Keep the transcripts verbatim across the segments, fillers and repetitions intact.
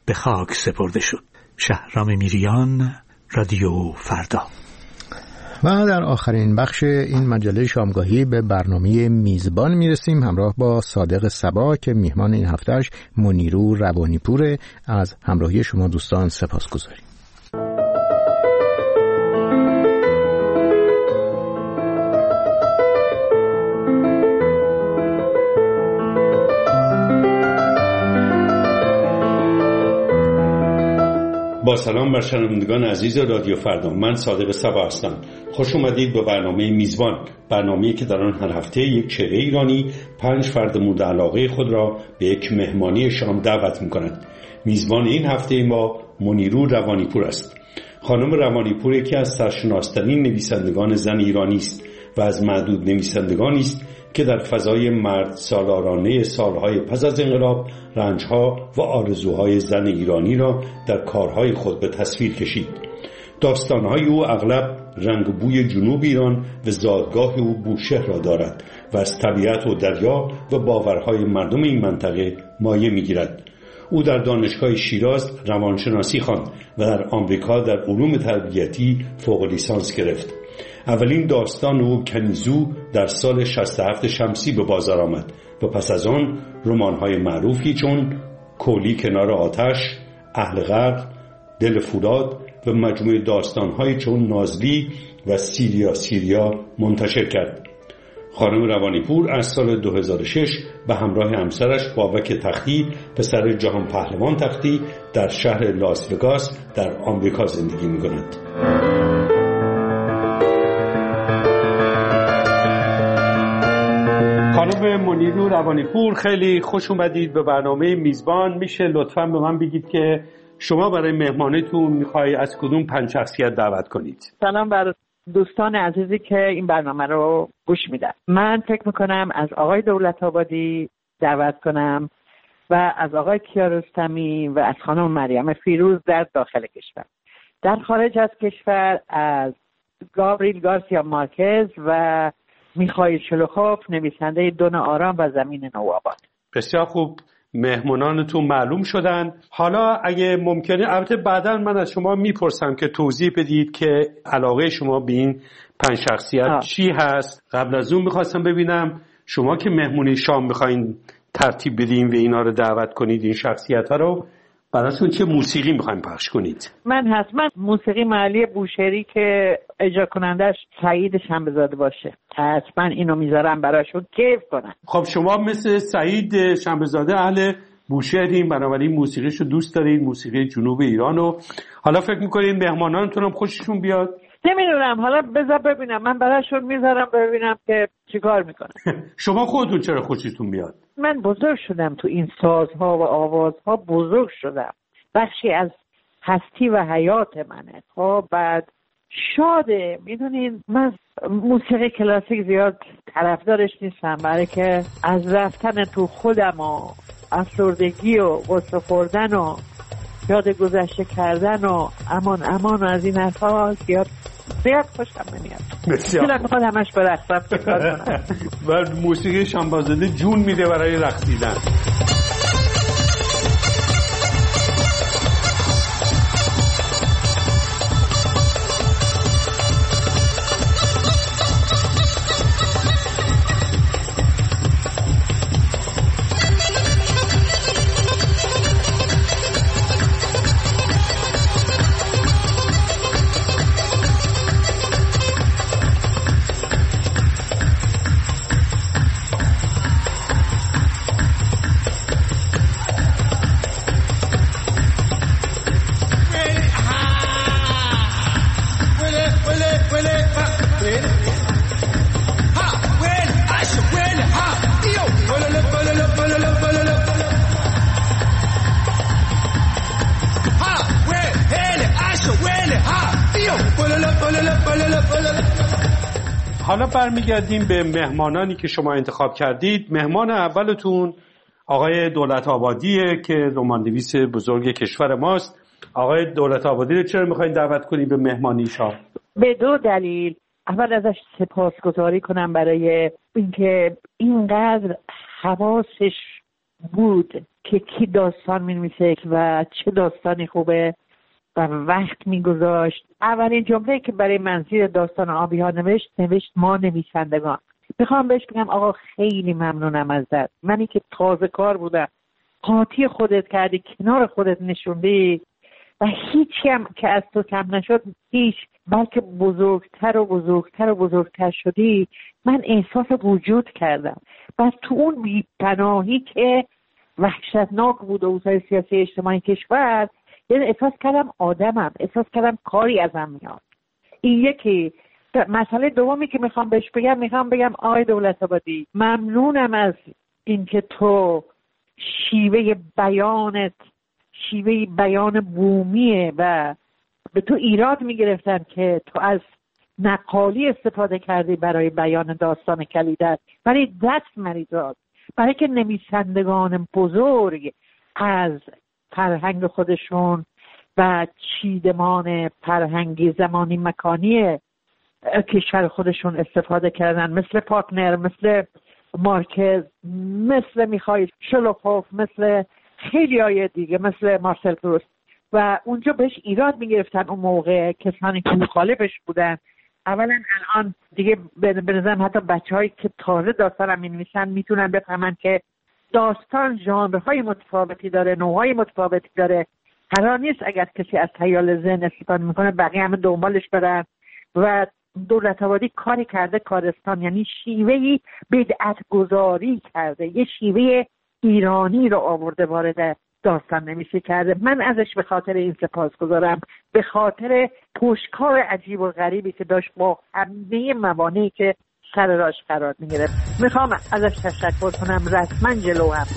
به خاک سپرده شد. شهرام میریان، رادیو فردا. و در آخرین بخش این مجله شامگاهی به برنامه میزبان میرسیم، همراه با صادق صبا که میهمان این هفتهش منیرو روانیپور. از همراهی شما دوستان سپاسگزاریم. با سلام بر شنوندگان عزیز رادیو فردا، من صادق صبا هستم. خوش اومدید به برنامه میزبان، برنامه‌ای که در آن هر هفته یک چهره ایرانی پنج فرد مورد علاقه خود را به یک مهمانی شام دعوت می‌کند. میزبان این هفته ما منیرو روانیپور است. خانم روانیپور یکی از سرشناس‌ترین نویسندگان زن ایرانی است و از معدود نویسندگانی است که در فضای مرد سالارانه سالهای پس از انقلاب رنجها و آرزوهای زن ایرانی را در کارهای خود به تصویر کشید. داستانهای او اغلب رنگ و بوی جنوب ایران و زادگاه او بوشهر را دارد و از طبیعت و دریا و باورهای مردم این منطقه مایه می‌گیرد. او در دانشگاه شیراز روانشناسی خواند و در آمریکا در علوم تربیتی فوق لیسانس گرفت. اولین داستان او کنیزو در سال شصت و هفت شمسی به بازار آمد و پس از آن رمان‌های معروفی چون کولی کنار آتش، اهل غرب، دل فولاد و مجموعه داستان‌های چون نازلی و سیریا سیریا منتشر کرد. خانم روانیپور از سال دو هزار و شش به همراه همسرش بابک تختی، پسر جهان پهلوان تختی، در شهر لاس وگاس در آمریکا زندگی می‌کند. خانم منیرو روانیپور، خیلی خوش اومدید به برنامه میزبان. میشه لطفاً به من بگید که شما برای مهمانیتون میخوای از کدوم پنج شخصیت دعوت کنید؟ سلام بر دوستان عزیزی که این برنامه رو گوش میدن. من فکر میکنم از آقای دولت‌آبادی دعوت کنم و از آقای کیارستمی و از خانم مریم فیروز در داخل کشور. در خارج از کشور از گابریل گارسیا مارکز و میخائیل شلوخوف، نویسنده دون آرام و زمین نوآباد. بسیار خوب، مهمانانتون معلوم شدن. حالا اگه ممکنه، البته بعدا من از شما میپرسم که توضیح بدید که علاقه شما به این پنج شخصیت ها. چی هست. قبل از اون میخواستم ببینم شما که مهمونی شام میخواین ترتیب بدین و اینا رو دعوت کنید، این شخصیت ها رو، براشون چه موسیقی میخواین پخش کنید؟ من حتما موسیقی محلی بوشهری که اجرا کنندش سعید شنبه‌زاده باشه، حتما اینو میذارم براشون کیف کنن. خب شما مثل سعید شنبه‌زاده اهل بوشهرین، بنابراین موسیقیشو دوست دارید، موسیقی جنوب ایرانو. حالا فکر میکنید مهمانانتون هم خوششون بیاد؟ نمیدونم، حالا بذار ببینم، من براشون میذارم ببینم که چیکار میکنن. شما خودتون چرا خوشتون بیاد؟ من بزرگ شدم تو این سازها و آوازها، بزرگ شدم، بخشی از هستی و حیات منه. خب بعد شاده، میدونین من موسیقی کلاسیک زیاد طرفدارش نیستم، برای که از رفتن تو خودم و افسردگی و غصه خوردن و یاد گذشته کردن و امان امان و از این حرفا زیاد زیاد خوشم نمیاد. بسیار دلم میخواد همش برقصم فکر کنم. و موسیقی شنبه‌زاده جون میده برای رقصیدن. حالا برمیگردیم به مهمانانی که شما انتخاب کردید. مهمان اولتون آقای دولت‌آبادیه که رمان‌نویس بزرگ کشور ماست. آقای دولت‌آبادی رو چرا می‌خواید دعوت کنید به مهمانی شام؟ به دو دلیل. اول ازش سپاسگزاری کنم برای اینکه اینقدر حواسش بود که کی داستان می‌نویسه و چه داستانی خوبه و وقت می‌گذاشت. اولین جمله که برای من زیر داستان آبی‌ها نوشت نوشت ما نویسندگان. میخوام بهش بگم آقا خیلی ممنونم ازت، منی که تازه کار بودم قاطی خودت کردی، کنار خودت نشوندی و هیچی هم که از تو کم نشد، هیچ، بلکه بزرگتر و بزرگتر و بزرگتر شدی. من احساس وجود کردم و تو اون بی‌پناهی که وحشتناک بود اوضاع سیاسی اجتماعی کشور، یعنی احساس کردم آدمم، احساس کردم کاری ازم میاد. این یکی. مسئله دومی که میخوام بهش بگم، میخوام بگم آقای دولت‌آبادی ممنونم از اینکه تو شیوه بیانت شیوه بیان بومیه و به تو ایراد میگرفتن که تو از نقالی استفاده کردی برای بیان داستان کلیدت، ولی دست مریضات برای که نویسندگان بزرگ از فرهنگ خودشون و چیدمان فرهنگی زمانی مکانی کشور خودشون استفاده کردن، مثل پارتنر، مثل مارکز، مثل میخائیل شولوخوف، مثل خیلی های دیگه، مثل مارسل پروست، و اونجا بهش ایراد میگرفتن اون موقع کسانی که مخالفش بودن. اولا الان دیگه به نظرم حتی بچه هایی که تازه داستان هم مینویسن میتونن بفهمن که داستان ژانرهای متفاوتی داره، نوعهای متفاوتی داره. قرار نیست اگر کسی از خیال ذهن استفاده میکنه بقیه همه دنبالش برن. و دولت‌آبادی کاری کرده کارستان، یعنی شیوهی بدعت گذاری کرده، یه شیوه ایرانی رو آورده وارد داستان نویسی کرده. من ازش به خاطر این سپاسگزارم، به خاطر پشتکار عجیب و غریبی که داشت با همه موانعی که سر راش قرار میگرفت. میخوام ازش تشکر کنم، رسما جلو هم.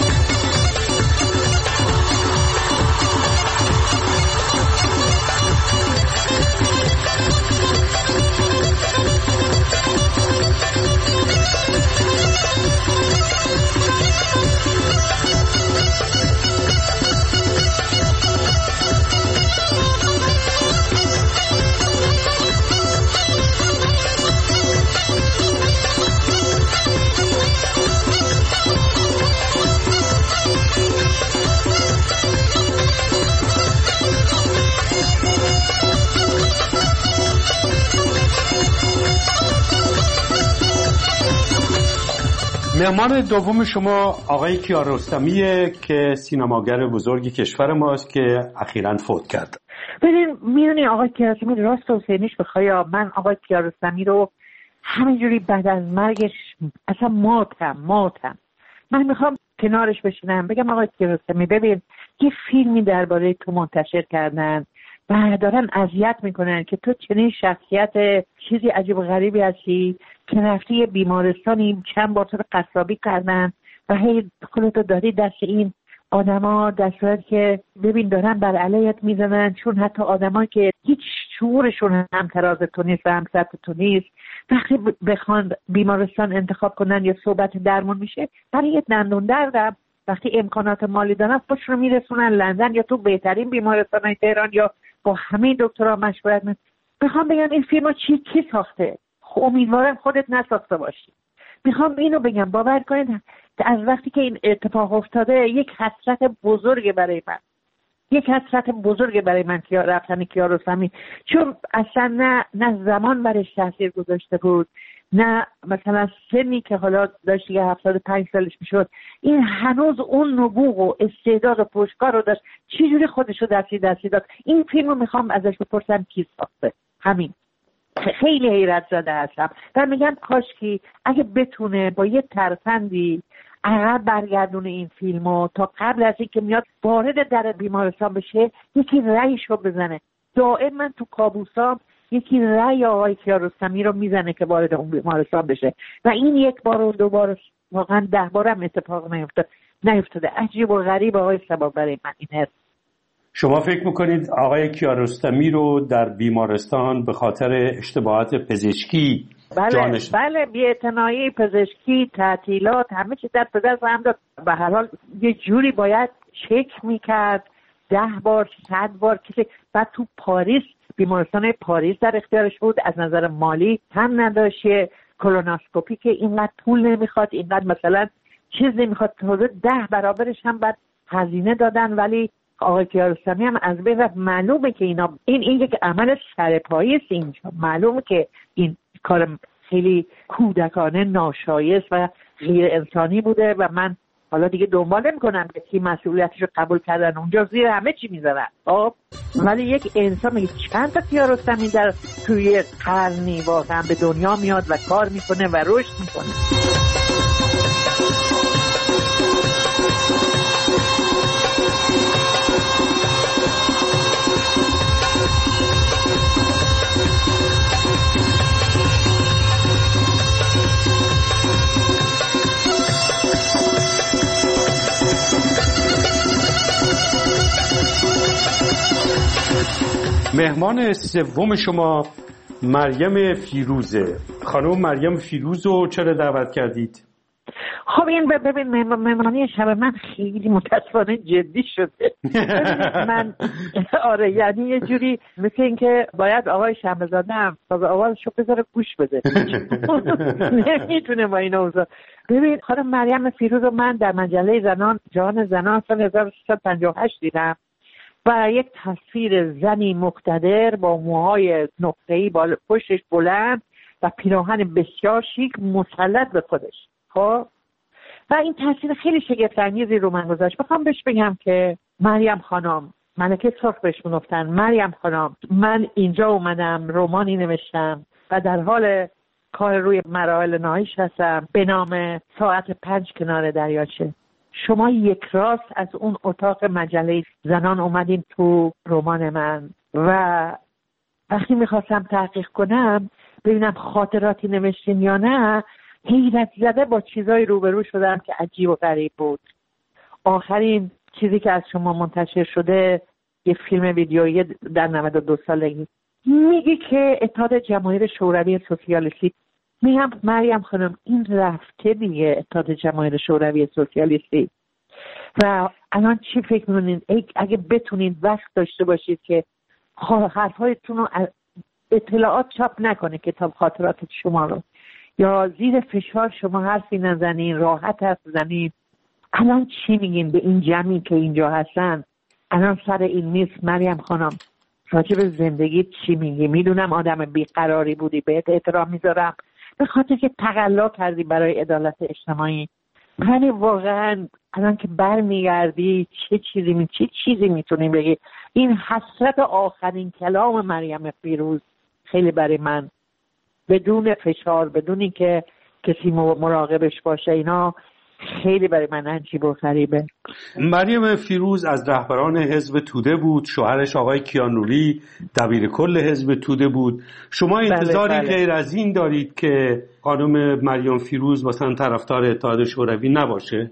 مهمان دوم شما آقای کیارستمیه که سینماگر بزرگی کشور ماست که اخیراً فوت کرد. ببین میدونی آقای کیارستمی راست و حسینیش بخوایا، من آقای کیارستمی رو همینجوری بعد از مرگش اصلا ماتم ماتم من میخوام کنارش بشینم بگم آقای کیارستمی ببین یه فیلمی درباره تو منتشر کردن و دارن اذیت میکنن که تو چنین شخصیت چیزی عجیب و غریبی هستی که رفتی یه بیمارستانی چند بار تو رو قصابی کردن و هی خودتو دادی دست این آدما، در صورت که ببین دارن بر علیت میزنن، چون حتی آدما که هیچ شعورشون هم تراز تو نیست و هم سطح تو نیست، وقتی بخوان بیمارستان انتخاب کنن یا صحبت درمون میشه، برای یه دندون دردم وقتی امکانات مالی دارن خودش رو میرسونن لندن یا تو بهترین بیمارستان‌های تهران یا با همه دکترها مشورت میکنن. میخوام بگم این فیلمو چی کی ساخته؟ خب امیدوارم خودت نساخته باشی. میخوام اینو بگم باور کنید از وقتی که این اتفاق افتاده یک حسرت بزرگ برای من یک حسرت بزرگ برای من که رفتن کیارستمی، چون اصلا نه نه زمان برش تاثیر گذاشته بود، نه مثلا سنی که حالا داشت یه هفتاد و پنج سالش میشد، این هنوز اون نبوغ و استعداد و پشتکار رو داشت. چجوری خودش رو دستی دستی داد؟ این فیلم رو میخوام ازش بپرسم کی ساخته. همین خیلی حیرت زده هستم و میگم کاش که اگه بتونه با یه ترفندی عقب برگردونه این فیلمو تا قبل از اینکه میاد وارد در بیمارستان بشه یکی رأیشو بزنه. دائم من تو کابوسام یکی رأی آقای کیارستمی رو میزنه که وارد اون بیمارستان بشه و این یک بار و دو بار واقعا ده بارم اتفاق نیفتاد نیفتاده. عجیب و غریب آقای سبا برای من این هست. شما فکر میکنید آقای کیارستمی رو در بیمارستان به خاطر اشتباهات پزشکی بله جانش... بله بی‌اعتنایی پزشکی، تعطیلات، همه چیز در پدر هم داد. به هر حال یه جوری باید چک میکرد ده بار صد بار کسی. بعد تو پاریس بیمارستان پاریس در اختیارش بود، از نظر مالی هم نداشت، کولونوسکوپی که اینقدر پول نمیخواد، اینقدر مثلا چیز نمیخواد، حدود ده برابرش هم بعد هزینه دادن، ولی آقای کیارستمی هم از بین رفت. معلومه که اینا این این یک عمل سرپایی است اینجا، معلومه که این کار خیلی کودکانه، ناشایست و غیر انسانی بوده و من حالا دیگه دنبال نمی‌کنم که کی مسئولیتش رو قبول کردن، اونجا زیر همه چی میذارن. خب ولی یک انسان میگه چند تا کیارستمی در توی قرنی واقعا به دنیا میاد و کار میکنه و رشد میکنه. مهمان سوم شما مریم فیروزه. خانم مریم فیروز رو چرا دعوت کردید؟ خب این ببین مهمانی شب من خیلی متاسفانه جدی شده. من آره یعنی یه جوری مثل این که باید آقای شمزاده هم ساز آوازشو بذاره گوش بده، نمیتونه با این اوضاع. ببین خانم مریم فیروز رو من در مجله زنان جهان زنان سال هزار و سیصد و پنجاه و هشت دیدم و یک تصویر زنی مقتدر با موهای نقطه‌ای بالا پشتش بلند و پیراهن بسیار شیک مسلط به خودش. خب و این تصویر خیلی شگفت‌انگیزی رو من گذاشت. میخوام بهش بگم که مریم خانم، ملکه سرخ بهش میگفتن، مریم خانم من اینجا اومدم رمانی نوشتم و در حال کار روی مراحل نهاییش هستم به نام ساعت پنج کنار دریاچه. شما یک راست از اون اتاق مجله زنان اومدین تو رمان من و وقتی میخواستم تحقیق کنم ببینم خاطراتی نوشتین یا نه، حیرت زده با چیزای روبرو شدم که عجیب و غریب بود. آخرین چیزی که از شما منتشر شده یه فیلم ویدیویی در نود و دو سالگی میگی که اتحاد جماهیر شوروی سوسیالیستی. میگم مریم خانم این رفته دیگه اتحاد جماهیر شوروی سوسیالیستی و الان چی فکر می‌کنید اگه بتونید وقت داشته باشید که حرفایتون رو اطلاعات چاپ نکنه کتاب خاطرات شما رو، یا زیر فشار شما حرفی نزنین، راحت حرف بزنین. الان چی میگین به این جمعی که اینجا هستن الان سر این میز؟ مریم خانم راجع به زندگی چی میگی؟ میدونم آدم بیقراری بودی، بهت احترام میذارم به خاطر که تقلا کردی برای عدالت اجتماعی، ولی واقعا الان که برمیگردی چه چیزی می چه چیزی میتونی بگی؟ این حسرت آخرین کلام مریم فیروز خیلی برای من بدون فشار، بدون اینکه کسی مراقبش باشه، اینا خیلی برای من عجیب و غریبه. مریم فیروز از رهبران حزب توده بود، شوهرش آقای کیانوری دبیر کل حزب توده بود. شما انتظاری بله بله. غیر از این دارید که خانم مریم فیروز مثلا طرفدار اتحاد شوروی نباشه؟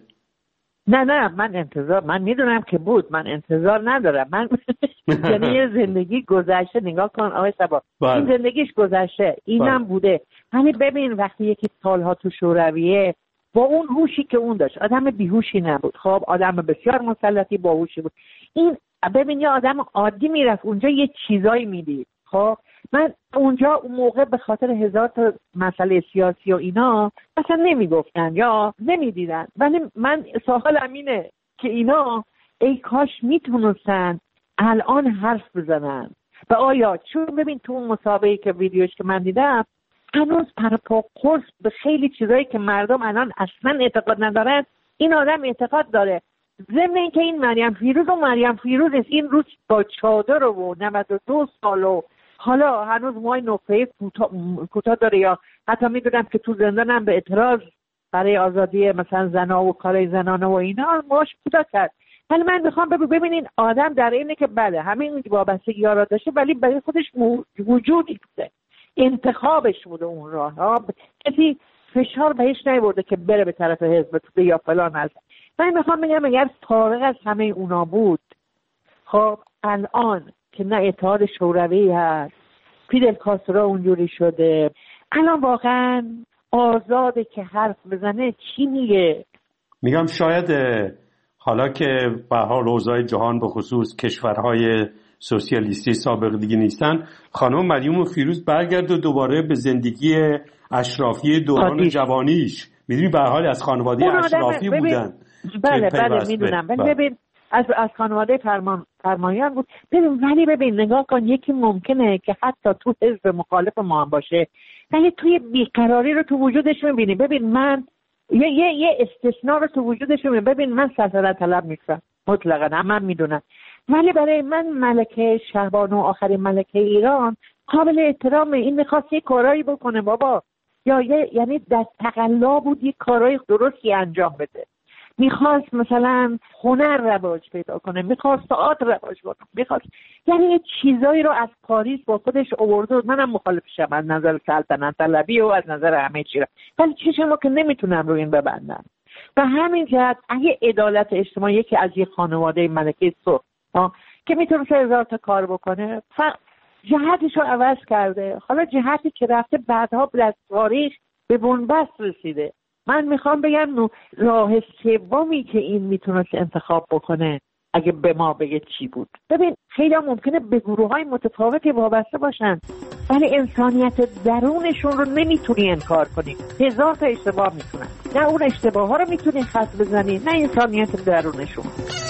نه نه من انتظار من میدونم که بود، من انتظار ندارم. من یعنی یه زندگی گذشته، نگاه کن آقای صبا این زندگیش گذشته، اینم بوده. یعنی ببین وقتی یکی سالها تو شورویه با اون هوشی که اون داشت، آدم بیهوشی نبود، خب آدم بسیار مسلطی باهوشی بود. این ببین یه آدم عادی میرفت اونجا یه چیزایی میدید. خب من اونجا اون موقع به خاطر هزار تا مسئله سیاسی و اینا مثلا نمیگفتن یا نمیدیدن، ولی من سوالم اینه که اینا ای کاش میتونستن الان حرف بزنن. و آیا چون ببین تو اون مسابقه که ویدیوش که من دیدم هنوز پرپا قرص به خیلی چیزایی که مردم الان اصلا اعتقاد ندارن این آدم اعتقاد داره. ضمن اینکه این مریم فیروز و مریم فیروز این روز با چادر و نود و دو سال و حالا هنوز موهای نقطه‌ای کوتاه داره، یا حتی میدونم که تو زندان هم به اعتراض برای آزادی مثلا زنا و کارهای زنانه و اینا موهاش کوتاه کرد. ولی من میخوام ببینین آدم در اینه که بله همین وابستگی ها را داشته ولی برای خودش وجودی بوده، انتخابش بوده اون راه ها، کسی فشار بهش نیورده که بره به طرف حزب توده یا فلان هست. من میخوام بگم اگر فارغ از همه اونا بود، خب الان که نه اتحاد شوروی هست، فیدل کاسترو اونجوری شده، الان واقعا آزاده که حرف بزنه چی میگه؟ میگم شاید حالا که به حال اوضاع جهان به خصوص کشورهای سوسیالیستی سابق دیگه نیستن، خانم مریم فیروز برگرد و دوباره به زندگی اشرافی دوران آدیش. جوانیش میدونی به هر حال از خانواده اشرافی بودن. بله بله میدونم، ولی ببین از از خانواده فرمان فرمایان بود. ببین ولی ببین نگاه کن، یکی ممکنه که حتی تو حزب مخالف ما هم باشه ولی توی بیقراری رو تو وجودش میبینی. ببین من یه یه, یه استثناء رو تو وجودش میبینی. ببین من سلطنت طلب نیستم مطلقاً، هم من میدونم، ولی برای من ملکه شهبانو آخرین ملکه ایران قابل احترامه. این میخواست یه کارایی بکنه بابا، یا یه یعنی در تقلا بود یه کارای درستی انجام بده. میخواست مثلا هنر رواج پیدا کنه، میخواست تئاتر رواج کنه، میخواست یعنی یه چیزایی رو از پاریس با خودش آورده. منم مخالفشم از نظر سلطنت طلبی و از نظر همه چیز، ولی چشمو که نمیتونم روی این ببندم. و همین جهت اگه عدالت اجتماعی که از یه خانواده ملکه سو که میتونه سه هزار تا کار بکنه ف... جهتش رو عوض کرده. حالا جهتی که رفته بعدها به تاریخ به بنبست رسیده. من میخوام بگم راه سومی که این میتونست انتخاب بکنه اگه به ما بگه چی بود. ببین خیلی ممکنه به گروه‌های متفاوتی وابسته باشن ولی انسانیت درونشون رو نمیتونی انکار کنی. هزار تا اشتباه میکنن، نه اون اشتباه ها رو میتونی خط بزنی نه انسانیت درونشون.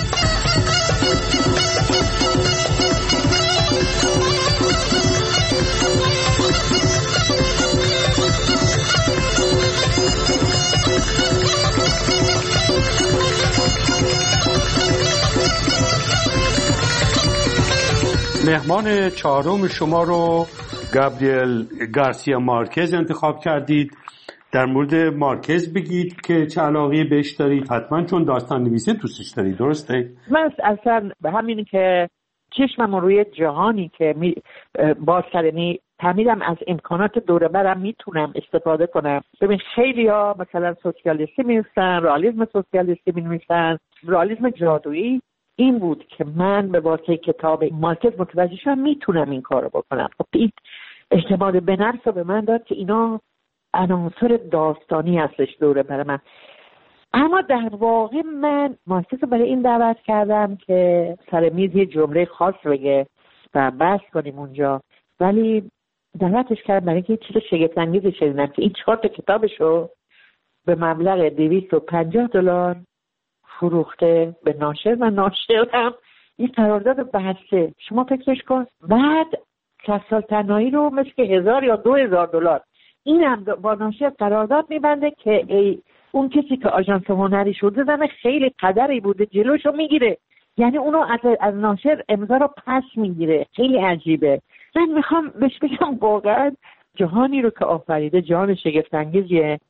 مهمان چهارم شما رو گابریل گارسیا مارکز انتخاب کردید. در مورد مارکز بگید که چه علاقه‌ای بهش دارید، حتما چون داستان نویسه دوستش دارید، درسته؟ من اصلا به همین که چشمم روی جهانی که می باز کردنی فهمیدم از امکانات دوره برم میتونم استفاده کنم. ببین خیلی ها مثلا سوسیالیستی می‌نویسن، رئالیسم سوسیالیستی می‌نویسن، رئالیسم جادویی. این بود که من به واسطه کتاب مارکز متوجه شدم میتونم این کارو بکنم. خب این اعتماد به نفس رو به من داد که اینا عناصر داستانی هستش دوره برای من. اما در واقع من مارکز رو برای این دعوت کردم که سر میز یه جمله خاص بگه و بحث کنیم اونجا، ولی دعوتش کردم برای اینکه یه چیز شگفت‌انگیز شنیدم که این چهار تا کتابشو به مبلغ دویست و پنجاه دلار فروخته به ناشر و ناشر هم این قرارداد بسته. شما فکرش کن بعد کسال تنهایی رو مثل که هزار یا دو هزار دلار این هم با ناشر قرارداد میبنده که ای اون کسی که آژانس هنری شده زنه خیلی قدری بوده جلوشو میگیره، یعنی اونو از, از ناشر امضا رو پس میگیره. خیلی عجیبه. من میخوام بهش بگم واقعا جهانی رو که آفریده جهان شگفت‌انگیزیه.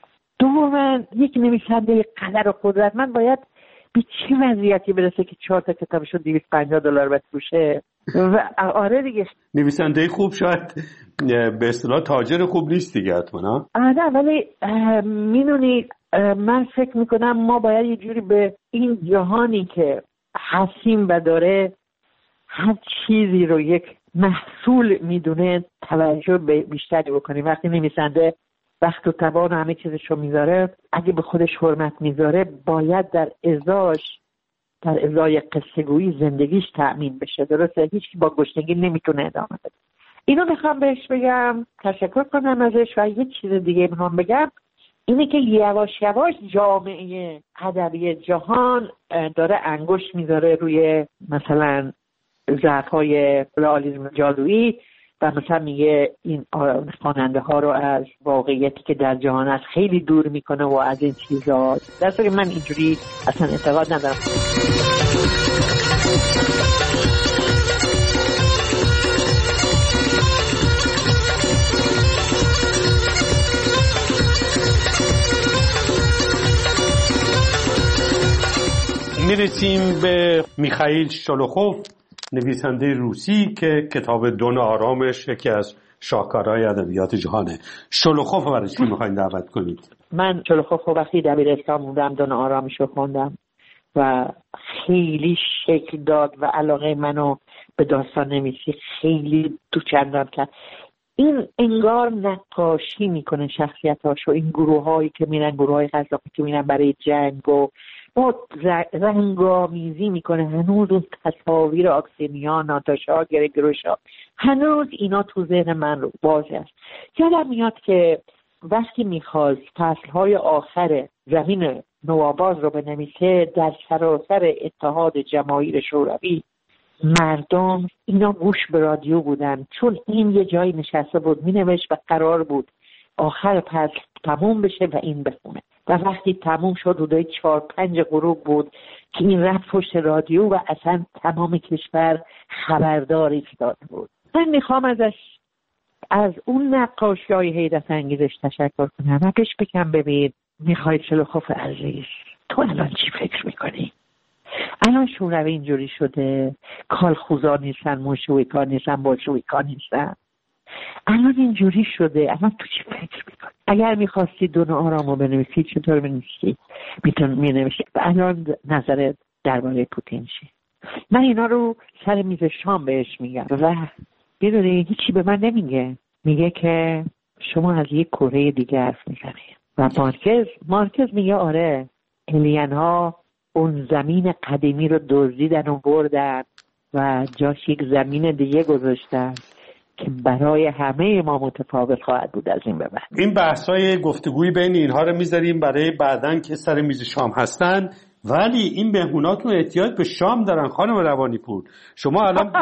دوما یک نویسنده قدر و قدرت من باید به چه وضعیتی برسه که چهار تا کتابشو دویست و پنجاه دلار بفروشه؟ و آره دیگه نویسنده خوب شاید به اصطلاح تاجر خوب نیست دیگه حتما. آره ولی میدونی من فکر میکنم ما باید یه جوری به این جهانی که هستیم و داره هر چیزی رو یک محصول میدونه توجه بیشتری بکنیم. وقتی نویسنده وقت و توان همه چیزشو میذاره، اگه به خودش حرمت میذاره باید در ازاش در ازای قصه‌گویی زندگیش تأمین بشه. درسته هیچ کی با گشنگی نمیتونه ادامه بده. اینو میخوام بهش بگم، تشکر کنم ازش. و یه چیز دیگه میخوام بگم اینه که یواش یواش جامعه ادبی جهان داره انگشت میذاره روی مثلا ضعف‌های رئالیسم جادویی و مثلا میگه این خواننده ها رو از واقعیتی که در جهان هست خیلی دور میکنه و از این چیزا. در صورتی من اینجوری اصلا اعتقاد ندارم. میرسیم به میخائیل شولوخوف، نویسنده روسی که کتاب دون آرامش یکی از شاهکارهای ادبیات جهانه. شولوخوف رو برای چی میخواین دعوت کنید؟ من شولوخوف رو وقتی دبیرستان بودم دون آرامش رو خوندم و خیلی شکل داد و علاقه منو به داستان نویسی خیلی تو چندان کرد. این انگار نقاشی میکنه شخصیتاشو، این گروه هایی که میرن، گروه های قزاقی که میرن برای جنگ و با رنگامیزی میکنه. هنوز اون تصاویر آکسینیا، ناتاشا، گرگروشا، هنوز اینا تو ذهن من رو بازه است. یادم میاد که وقتی میخواست فصلهای آخر زمین نوآباد رو بنویسه در سراسر اتحاد جماهیر شوروی، مردم اینا گوش به رادیو بودن، چون این یه جایی نشسته بود مینوشت و قرار بود آخر فصل تموم بشه و این بخونه. و وقتی تموم شد حدود چهار پنج غروب بود که این رفت پشت رادیو و اصلا تمام کشور خبردار ایستاده بود. من میخوام ازش از اون نقاشی‌های حیرت انگیزش تشکر کنم و پیش بگم ببین میخوای شلوخوف عزیز، تو الان چی فکر میکنی؟ الان شوروی اینجوری شده، کالخوزا نیستن، موشویکا نیستن، بولشویکا نیستن. الان اینجوری شده، الان تو چی فکر میکنی؟ اگر میخواستی دون آرامو بنویسی چطور بنویسی؟ میتون مینویسی. الان نظرت درباره پوتین چی؟ من اینا رو سر میز شام بهش میگم و بدونی هیچی به من نمیگه. میگه که شما از یک کره دیگه حرف میزنی. و مارکز مارکز میگه آره، الین ها اون زمین قدیمی رو دزدیدن و بردن و جاش یک زمین دیگه گذاشتن که برای همه ما متفاوت خواهد بود از این به بعد. این بحث‌های گفتگوی بین اینها رو میذاریم برای بعدن که سر میز شام هستن، ولی این مهموناتون احتیاج به شام دارن خانم روانی‌پور. شما الان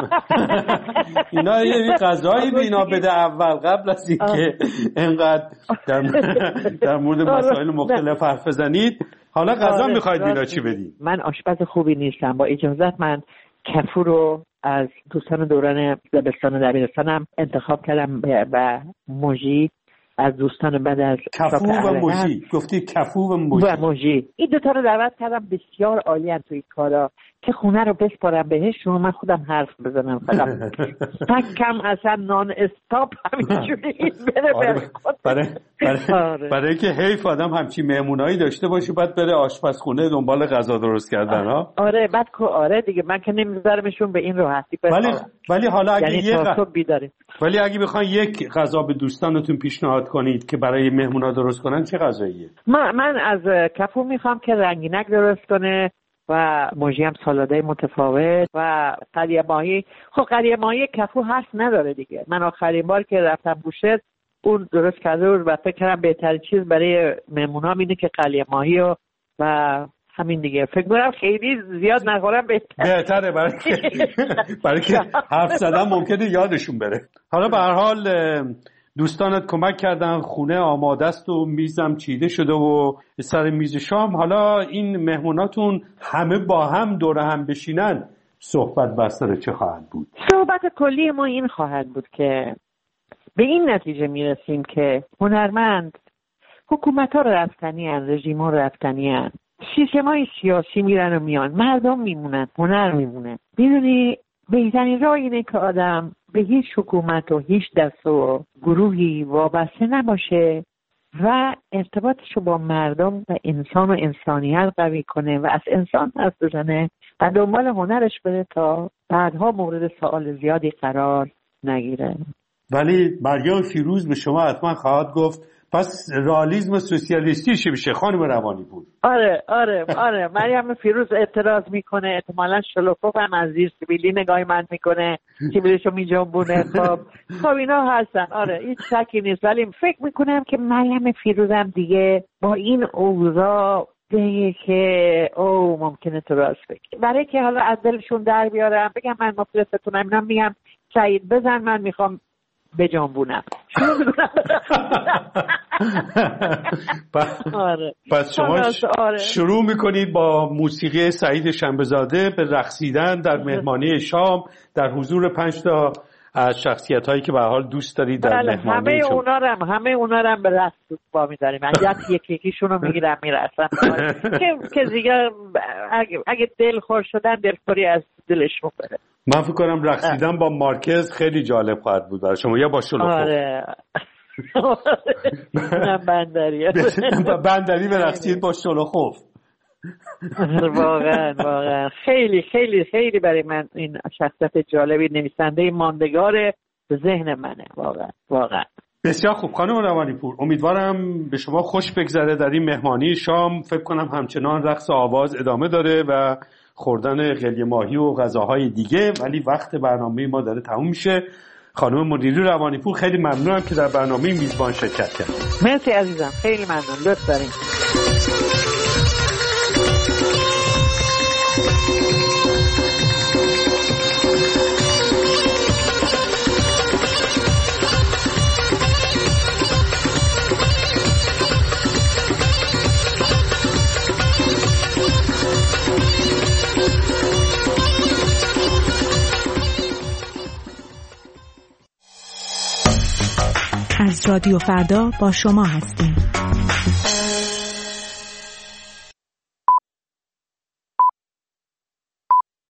اینا یه غذایی به اینا بده اول قبل از اینکه انقدر در در مورد مسائل مختلف حرف بزنید. حالا غذا میخواید اینا چی بدید؟ من آشپز خوبی نیستم، با اجازت من کفو رو از دوستان دوران دبستان و دبیرستانم انتخاب کردم و موژی از دوستان بعد از کفو و موژی. گفتی کفو و موژی. و موژی این دوتا رو دعوت کردم، بسیار عالی ان توی کارا که خونه رو بسپارم بهشون، من خودم حرف بزنم فقط تکم اصلا نان استاپ همینجوری بره بره. برای برای برای که حیف آدم همچین مهمونایی داشته باشه بعد بره آشپزخونه دنبال غذا درست کردن ها. آره بعد که آره دیگه من که نمیذارمشون به این راحتی. ولی ولی حالا اگه یعنی یه غ... ولی اگه بخواید یک غذا به دوستانتون پیشنهاد کنید که برای مهمونا درست کنن چه غذاییه؟ من من از کفو میخوام که رنگینک درست کنه و موژی هم سالاده متفاوت و قلیه ماهی. خب قلیه ماهی کفو حرف نداره دیگه. من آخرین بار که رفتم بوشهر اون درست کرده بود و فکر کردم بهترین چیز برای مهمونا اینه که قلیه ماهی و و همین دیگه. فکر کنم خیلی زیاد نخورم بهتره. بهتره برای برای که حرف زدن ممکنه یادشون بره. حالا به هر حال دوستانت کمک کردن، خونه آماده است و میزم چیده شده و سر میز شام. حالا این مهموناتون همه با هم دور هم بشینن، صحبت بستر چه خواهد بود؟ صحبت کلی ما این خواهد بود که به این نتیجه میرسیم که هنرمند، حکومت ها رفتنی هن، رژیم ها رفتنی هن، سیستم های سیاسی میرن و میان، مردم میمونن، هنر میمونه. میدونی بهترین راه اینه که آدم به هیچ حکومت و هیچ دست و گروهی وابسته نباشه و ارتباطشو با مردم و انسان و انسانیت قوی کنه و از انسان حرف بزنه و دنبال هنرش بره تا بعدها مورد سوال زیادی قرار نگیره. ولی مریم فیروز به شما حتما خواهد گفت پس رئالیسم سوسیالیستی چی میشه خانم روانی‌پور؟ آره آره آره مریم فیروز اعتراض میکنه، احتمالاً شلوکوف هم از زیر سیبیلی نگاهی من میکنه، سیبیلیشو میجنبونه. خب خب اینا هستن، آره هیچ شکی نیست. ولی فکر میکنم که مریم فیروز هم دیگه با این اوضاع دیگه که او ممکنه تو راست بگه، برای که حالا از دلشون در بیارم بگم من مفلستونم، اینا میگم سعید بزن من میخوام بجنبونم. پس شما شروع میکنید با موسیقی سعید شنبه‌زاده به رقصیدن در مهمانی شام در حضور پنج تا از شخصیت هایی که به هر حال دوست دارید در مهمانی. همه اونا رو همه اونا رو به رقص با می‌ذاریم. یکی یکیشون رو میگیرم میرقصن که که دیگه اگه, اگه دل خوش شدن دلخوری از دلش بره. من فکر کنم رقصیدن با مارکز خیلی جالب خواهد بود برای شما یا با شلوخوف. آره نه بندری بندری برقصید با شلوخوف. واقعا واقعا خیلی خیلی خیلی برای من این شخصیت جالبی، نویسنده ماندگار به ذهن منه واقعا واقعا. بسیار خوب خانم روانی‌پور، امیدوارم به شما خوش بگذره در این مهمانی شام. فکر کنم همچنان رقص آواز ادامه داره و خوردن قلیه ماهی و غذاهای دیگه، ولی وقت برنامه ما داره تموم میشه. خانم منیرو روانیپور خیلی ممنونم که در برنامه میزبان شرکت کردید. مرسی عزیزم، خیلی ممنون، لطف دارین. از رادیو فردا با شما هستیم.